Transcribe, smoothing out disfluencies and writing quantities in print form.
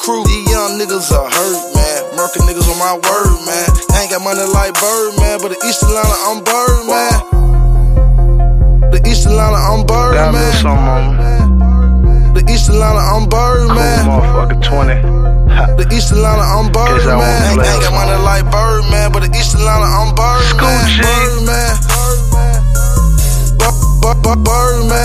crew. These young niggas are hurt, man. Murking niggas on my word, man. I ain't got money like Bird, man, but the East Atlanta, I'm Bird, man. The East Atlanta, I'm Bird, got man. The East Atlanta, I'm Bird, man. Motherfucker 20. The East Atlanta, I'm Bird, man. I ain't got money like Bird, man, but the East Atlanta, I'm Bird, man. Bird, man. Bird, man.